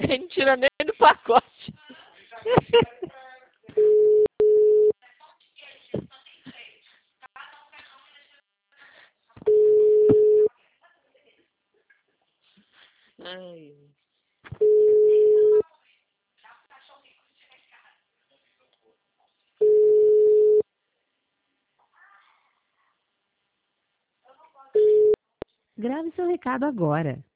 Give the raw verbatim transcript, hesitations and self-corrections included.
Ele não tira nem do pacote. Ai. Grave seu recado agora.